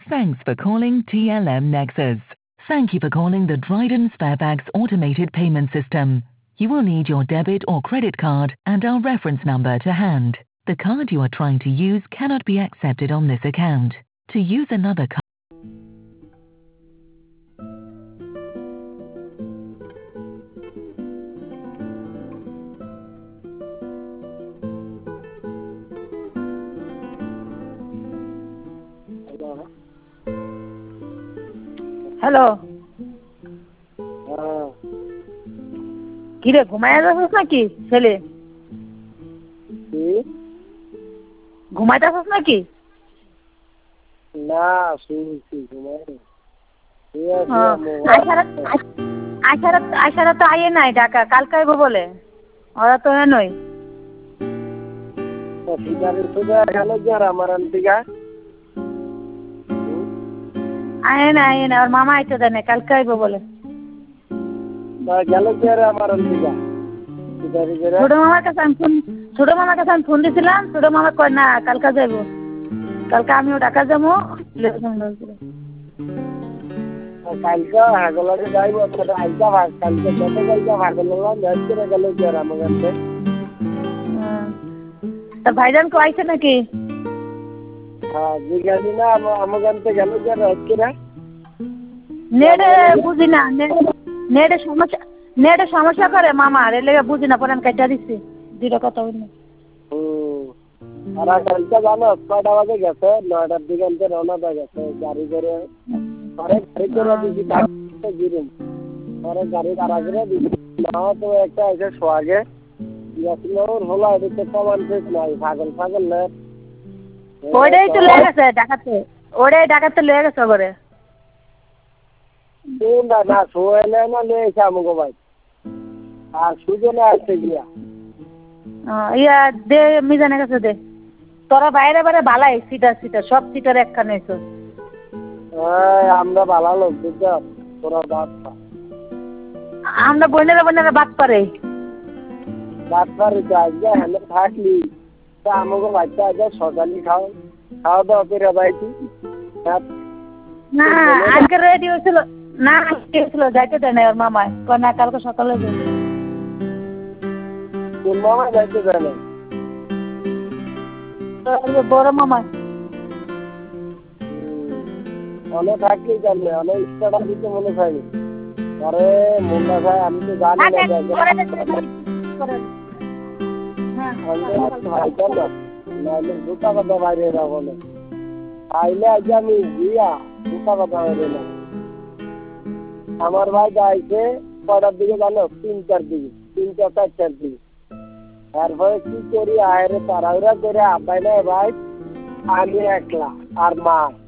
Thanks for calling TLM Nexus. Thank you for calling the Dryden Sparebags automated payment system. You will need your debit or credit card and our reference number to hand. The card you are trying to use cannot be accepted on this account. To use another card. Hello, কিরে ঘুমায় যাচ্ছিস নাকি ছেলে? ঘুমাইতেছিস নাকি? না, শুনছি ঘুমাই। আশারা তো আইয়ে নাই ঢাকা, কালকে আইবো বলে। ওরা তো নই। আমার আন্টিকা আয়ে না ওর মামা আইতে দেয় না, কালকে আইবো বলে। গেল কি আর আমার আন্টিকা ছোট মামার কাছে আমি ফোন দিছিলাম। ছোট মামা কয় না কালকে যাইবো, কালকে আমিও ঢাকা যাবো। কালকে হাগলাকে যাইব আইসা কালকে যত যাইবা হাগলাম করে গেল কি আর আমার কাছে। তা ভাইজান কো আইছে নাকি? হ্যাঁ জিজ্ঞাসি না আমার কাছে গেল কি আর হচ্ছে নেটে বুঝি না, নেটে সমস্যা করে মামা, রেলে বুঝি না, পরে আমি কেটে দিচ্ছি। দুটো কথা বলি। আর কালকে জানো কয়টা বাজে গেছে? 9টার দিকে রওনা হয়ে গেছে গাড়ি করে। পরে গাড়ি করে দিচ্ছি গিরুম, পরে গাড়ি ভাড়া করে দিচ্ছি। নাও তো একটা এসে সোয়াগে হলো এদিকে কমান শেষ নাই, পাগল নেই। ওইটাই তো লেগে গেছে ডাকাতে, ওইটাই ডাকাতে লেগে গেছে করে। না শোয়েলে না নিয়ে এসে আমাকে ভাই আর সুজনে আসছে গিয়া ইয়া দে মিজানের কাছে দে। তোরা বাইরে বাইরে ভালাই সিটার সব সিটার একখানে এসো। আমরা ভালো লোক বুঝছ, তোরা বাদ আমরা বোনেরা বাদ পারে তো আজকে হেলে থাকলি তা আমাকে বাচ্চা আজকে সকালে খাওয়া দাওয়া করে পাইছি না। আজকে রেডি হয়েছিল না, যাইতে দেয় না ওর মামায়, না কালকে সকালে যাই। তোর মামা যাইতে দেয় না? বড় মামায় অনেক থাকলি জানলে অনেক ইচ্ছাটা দিতে মনে চাইনি। পরে মুন্ডা ভাই আমি তো জানি না নাহলে দুটা কথা বাইরে যাবো না। আইলে আজ আমি গিয়া দুটা কথা বাইরে না। আমার ভাই যাইছে কটার দিকে জানো? 3টার দিকে, 3টা-4টার দিকে। তারপরে কি করি আয়রে তাড়াহুড়া করে আব্বাই না ভাই আমি একলা আর মা